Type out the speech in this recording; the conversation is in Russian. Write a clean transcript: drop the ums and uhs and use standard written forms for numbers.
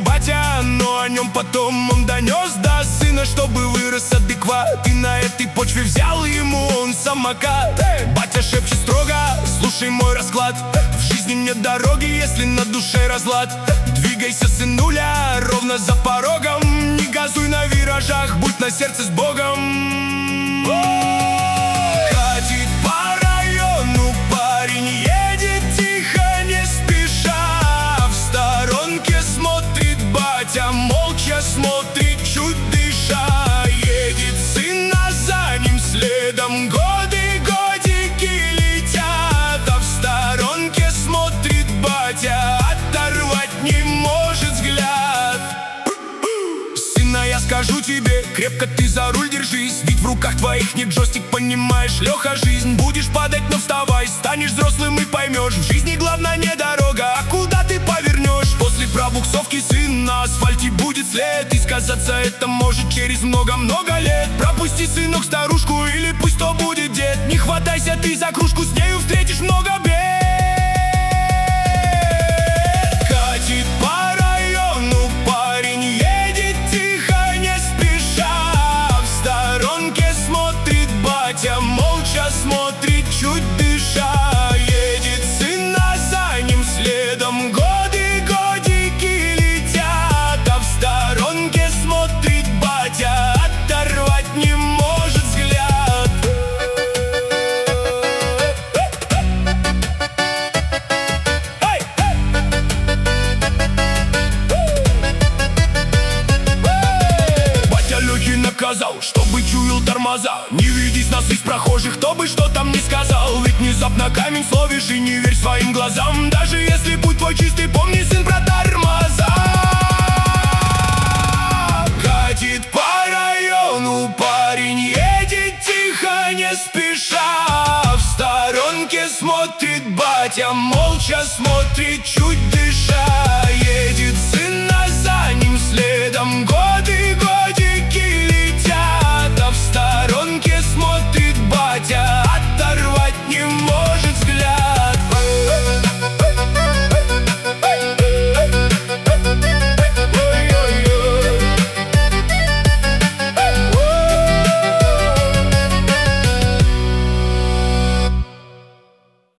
батя, но о нем потом он донес до сына, чтобы вырос адекват. И на этой почве взял ему он самокат. Батя шепчет строго: слушай мой расклад, в жизни нет дороги, если на душе разлад. Двигайся, сынуля, ровно за порогом, не газуй на виражах, будь на сердце с Богом. Катит по району парень, едет тихо, не спеша. В сторонке смотрит батя, молча смотрит, чуть дыша. Едет сын, а за ним следом годы, годики летят. А в сторонке смотрит батя, оторвать не может взгляд. Сына, я скажу тебе, крепко ты за руль держись, ведь в руках твоих нет джойстик, понимаешь, Леха, жизнь. Будешь падать, но вставай, станешь взрослым и поймешь, в жизни главное не дорога, а куда ты повернешь. После пробуксовки, сын, на асфальте будет след, и сказаться это может через много-много лет. Пропусти, сынок, старушку, или пусть то будет дед. Не хватайся ты за кружку, с нею встретишь много бед. Катит по району парень, едет тихо, не спеша. В сторонке смотрит батя, молча смотрит, чуть дыша. Едет сын, а за ним следом годы, годики летят. А в сторонке смотрит батя, оторвать не может взгляд. Батя Лехи наказал, чтобы чуял тормоза. Не ведись нас из прохожих, кто бы что там ни сказал. Ведь внезапно камень словишь, и не верь своим глазам. Даже если путь твой чистый, помни, сын, про тормоза. Катит по району парень, едет тихо, не спеша. В сторонке смотрит батя, молча смотрит, чуть